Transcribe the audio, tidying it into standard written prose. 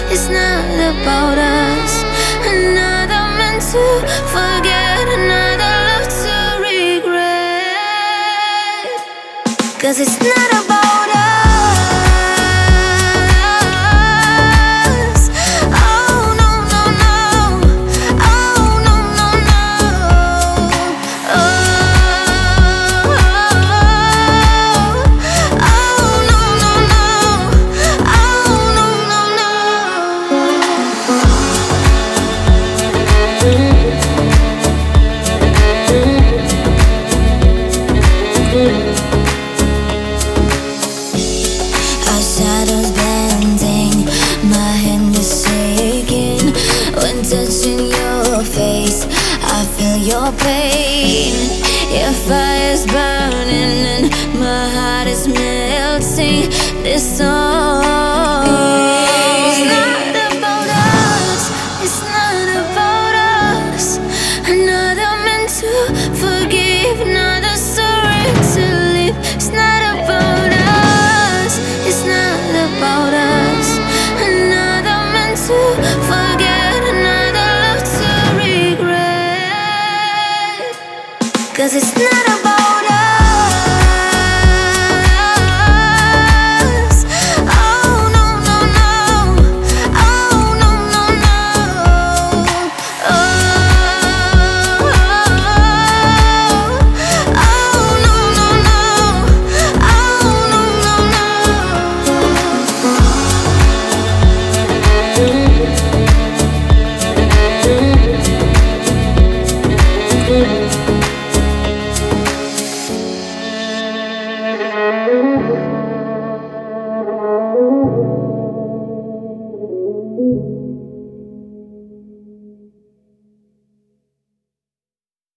It's not about us. Another man to forget, another love to regret. 'Cause it's not about us. Oh no, no, no. Oh no, no, no. Oh, oh no, no, no. Oh no, no, no. Our shadows bending, my hand is shaking. When touching your face, I feel your pain. Your fire's burning and my heart is melting. This song